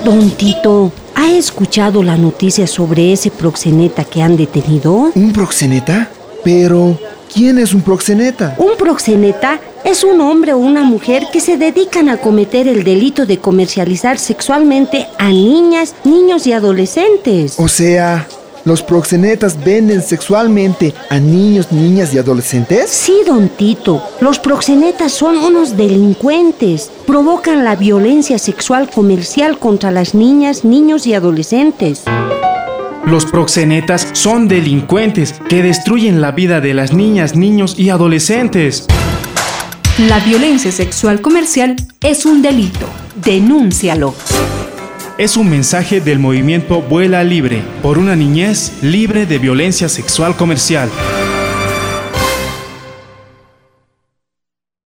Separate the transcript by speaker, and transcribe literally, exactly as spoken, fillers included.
Speaker 1: Don Tito, ¿ha escuchado la noticia sobre ese proxeneta que han detenido?
Speaker 2: ¿Un proxeneta? Pero, ¿quién es un proxeneta?
Speaker 1: Un proxeneta es un hombre o una mujer que se dedican a cometer el delito de comercializar sexualmente a niñas, niños y adolescentes.
Speaker 2: O sea, ¿los proxenetas venden sexualmente a niños, niñas y adolescentes?
Speaker 1: Sí, don Tito. Los proxenetas son unos delincuentes. Provocan la violencia sexual comercial contra las niñas, niños y adolescentes.
Speaker 3: Los proxenetas son delincuentes que destruyen la vida de las niñas, niños y adolescentes.
Speaker 4: La violencia sexual comercial es un delito. Denúncialo.
Speaker 3: Es un mensaje del movimiento Vuela Libre, por una niñez libre de violencia sexual comercial.